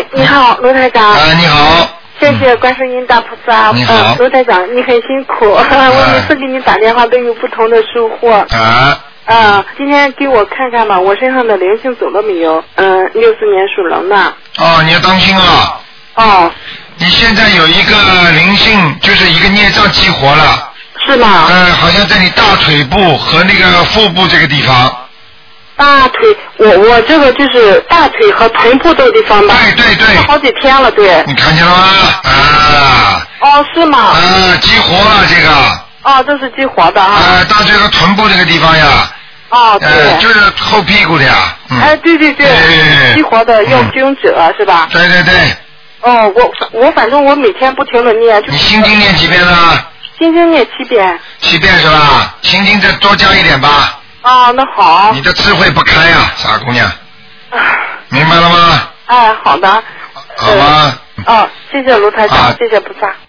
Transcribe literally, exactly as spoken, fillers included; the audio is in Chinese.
你好，卢台长。 啊，你好。 谢谢观世音大菩萨。 你好， 呃、卢台长，你很辛苦，啊、我每次给你打电话都有不同的收获。 啊。 啊，今天给我看看吧，我身上的灵性走了没有？嗯，六四年属龙的。 哦，你要当心啊。 哦。 你现在有一个灵性，就是一个孽障激活了。 是吗？ 嗯、呃，好像在你大腿部和那个腹部这个地方。 大腿，我我这个就是大腿和臀部这个地方吧。 对对对。 好几天了，对。 你看见了吗？啊。 哦，是吗？ 啊，激活了这个。 哦，这是激活的啊。 啊，大腿和臀部这个地方呀。 哦，对。 呃，就是后屁股的呀。嗯、 哎，对对对。对激活的要经者、嗯、是吧？ 对对对。 哦，我我反正我每天不停的念。 你心经念几遍呢？ 心经念七遍。 七遍是吧？心经再多加一点吧。 哦，那好。 你的智慧不开呀、啊，傻姑娘。明白了吗？ 哎，好的。 好吗？ 哦，谢谢卢台长，啊、谢谢菩萨。